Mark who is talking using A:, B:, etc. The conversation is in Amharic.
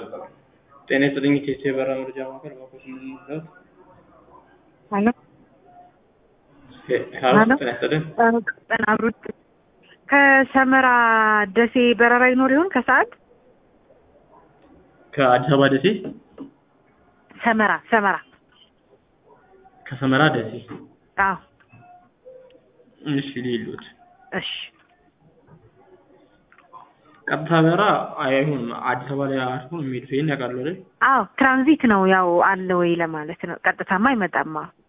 A: ጤና ይስጥልኝ ኢትዮጵያ የበረራ መረጃ ማዕከል ባኮስ ምን ነው?
B: ሄሎ
A: ሄሎ ጤና ይስጥልኝ።
B: ቀን አብሮት ከሰመራ ደሴ በረራ ይኖር ይሆን ከሰዓት?
A: ከአዲስ አበባ ደሴ?
B: ሰመራ
A: ከሰመራ ደሴ?
B: አዎ።
A: እሺ ሊሉት
B: እሺ
A: ቀጥታ በረራ አይሁን አዲስ አበባ ላይ አርፎ የሚሄድ ይሄን ያውቃሉ አይደል?
B: አዎ ትራንዚት ነው ያው አለ ወይ ለማለት ነው። ቀጥታማ አይመጣማ።